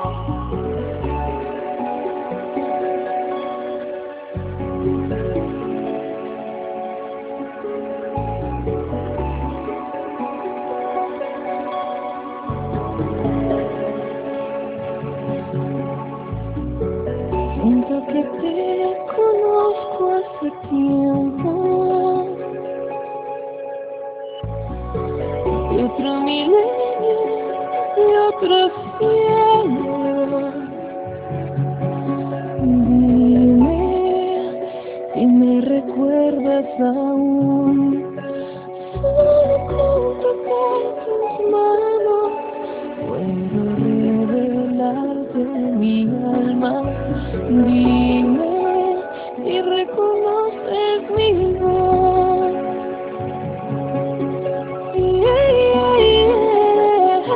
Siento que te conozco hace tiempo, de otro milenio, de otro cielo. Dime si me recuerdas aún, solo con tocar tus manos puedo revelarte mi alma. Dime si reconoces mi voz. Yeah, yeah, yeah,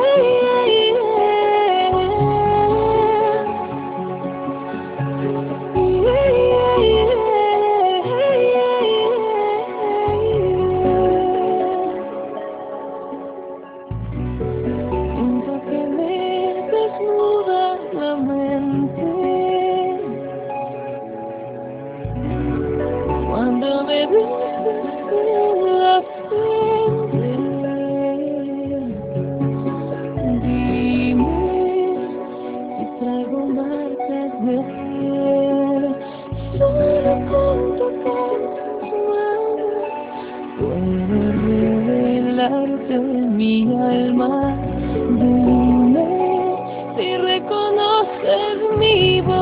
siento que me desnuda la mente cuando me besas en la frente. Dime si traigo marcas de piel, solo con tocar tus manos puedo revelarte mi alma. Dime si reconoces mi voz.